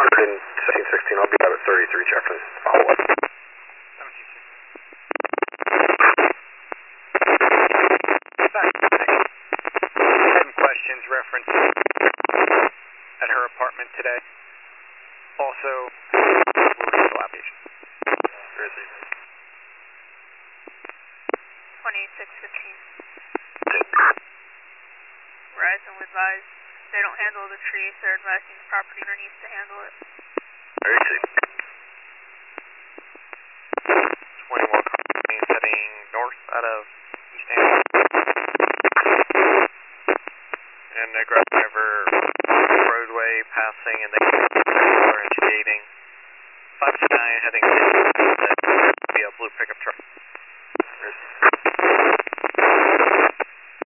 1716, I'll be out at 33 Jefferson. Follow up. 1716. Questions reference at her apartment today. Also, legal application. 2615. Verizon will advise they don't handle the tree if they're advising the property owner needs to handle it. 21 heading north out of East Hampton. And aggressive over roadway passing and then orange gating. 529 heading via blue pickup truck.